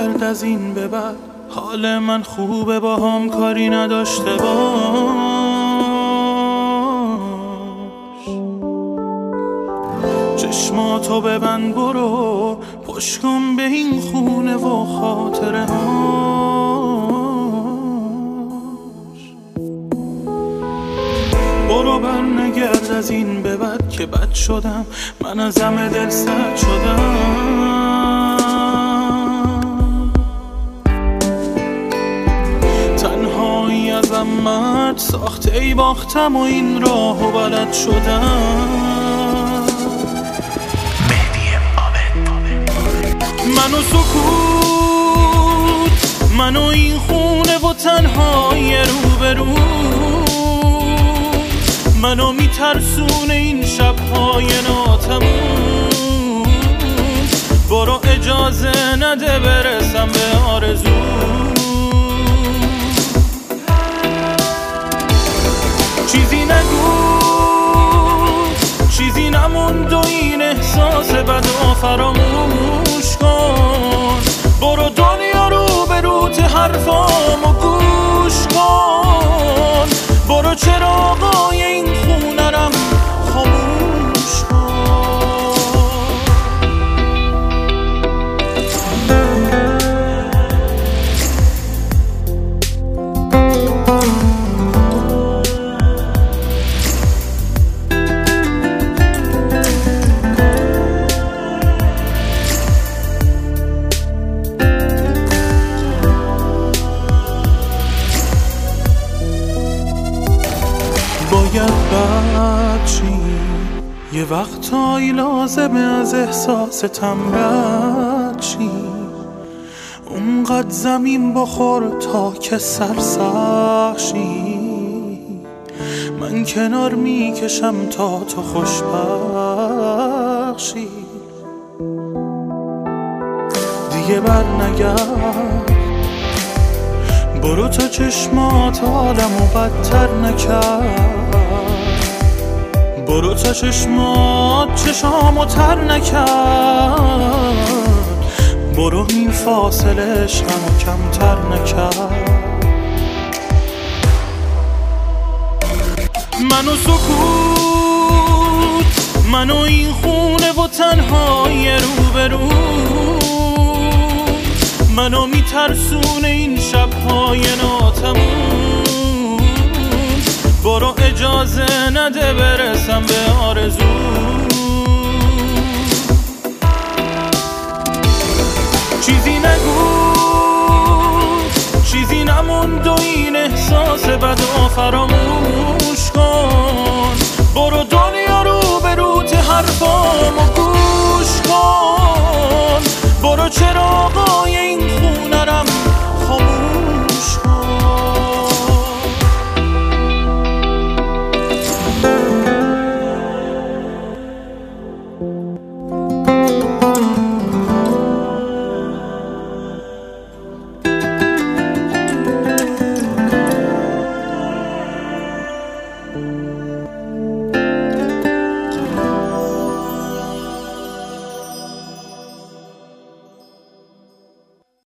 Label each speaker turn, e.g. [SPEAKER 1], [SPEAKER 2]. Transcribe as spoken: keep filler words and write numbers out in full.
[SPEAKER 1] نگرد از این به بعد، حال من خوبه با هم کاری نداشته باش. چشماتو ببند برو، پشت کن به این خونه و خاطره هاش. برو بر نگرد از این به بعد که بد شدم، من از همه دل سرد شدم. تنهایی از امت ساخته ای باختم و این راهو بلد شدم.
[SPEAKER 2] مهدی عابد.
[SPEAKER 1] منو سکوت، منو این خونه و تنهایی روبرو، منو میترسونه این شبهای ناتموم. برو اجازه نده برسم به آرزو. چیزی نگو، چیزی نموند و این احساس بدو فراموش کن. برو دنیا رو به روت حرفامو گوش کن. برو چراغای این خونرم خاموش کن. باید بد چی یه وقتایی لازمه از احساستم رد چی. اونقدر زمین بخور تا که سرسخشی. من کنار میکشم تا تو خوشبخشی. دیگه بر نگرد، برو تا چشمات حالمو بدتر نکرد. برو تا چشمات چشامو تر نکرد. برو این فاصله عشقمو کمتر نکرد. منو سکوت، منو این خونه و تنهایی روبرو، منو میترسونه این شبهای ناتموم. برو اجازه نده برسم به آرزو. چیزی نگو، چیزی نموند و این احساس بدو فراموش کن. برو دنیا رو به روت حرفامو گوش کن. برو چراغای این